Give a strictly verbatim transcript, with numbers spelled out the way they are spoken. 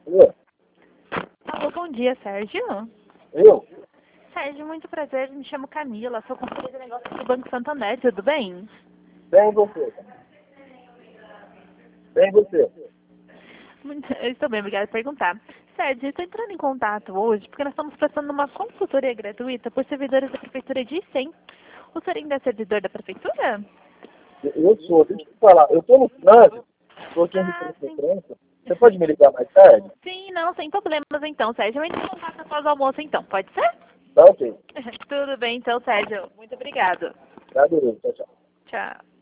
Alô? Alô, bom dia, Sérgio. Eu? Sérgio, muito prazer, me chamo Camila, sou consultora de negócios do Banco Santander, tudo bem? Bem você. Bem você. Muito, eu estou bem, obrigada por perguntar. Sérgio, eu estou entrando em contato hoje porque nós estamos prestando uma consultoria gratuita por servidores da Prefeitura de Icém. O senhor ainda é servidor da Prefeitura? Eu eu sou, deixa eu te falar, eu estou no trânsito, estou aqui em Ah, referência ao sim. trânsito. Você pode me ligar mais tarde? Sim, não, sem problemas então, Sérgio. Eu entro em contato após o almoço então, pode ser? Tá ok. Tudo bem então, Sérgio. Muito obrigado. Tá, beleza. Tchau, tchau. Tchau.